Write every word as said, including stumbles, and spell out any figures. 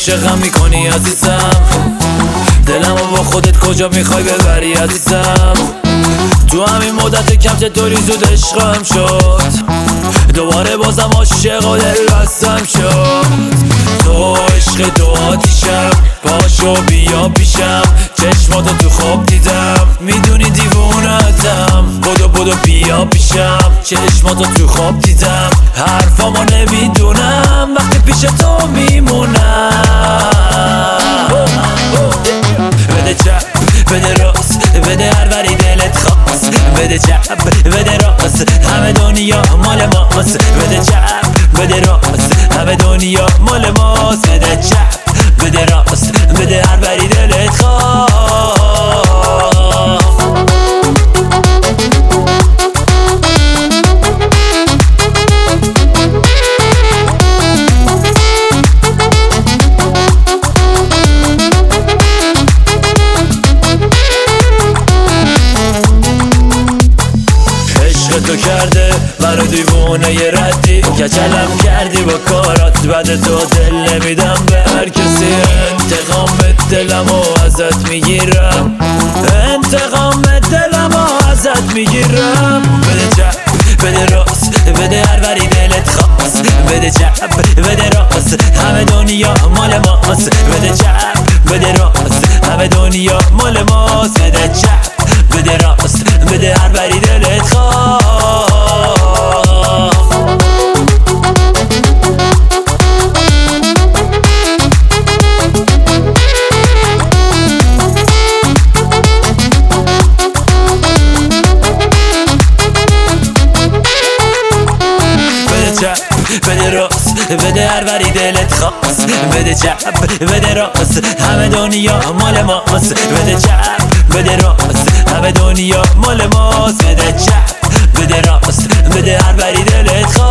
عاشقم میکنی عزیزم، دلمو با خودت کجا میخوای ببری عزیزم. تو همین مدت کم چطوری زود عشقم شد، دوباره بازم عاشق و دل بستم شد. تو عشق دو آتیشم، پاشو بیا پیشم، چشماتو تو خواب دیدم، میدونی دیوونتم. بدو بدو بیا پیشم، چشماتو تو خواب دیدم، حرفامو نمیدونم وقتی پیش تو میمونم. بده چپ بده راست، بده هر وری دلت خواست، بده چپ بده راست، همه دنیا مال ماست. بده چپ بده راست، همه دنیا مال ماست. بده چپ بده راست، بده هر وری دلت خواست. تو کرده برا دیوونه یه ردی، کچلم کردی با کارات، بعد تو دل نمیدم به هر کسی. انتقام دلمو ازت میگیرم، انتقام دلمو ازت میگیرم. بده چپ بده راست، بده هر وری دلت خواست، بده چپ بده راست، همه دنیا مال ماست. بده چپ بده راست، همه دنیا مال ماست. بده چپ بده راست، بده هر وری دلت خواست. بده راست، بده هر وری دلت خواست، بده چپ بده راست، همه دنیا مال ماست. بده چپ بده راست، همه دنیا مال ماست. بده چپ بده راست، بده هر وری دلت خواست.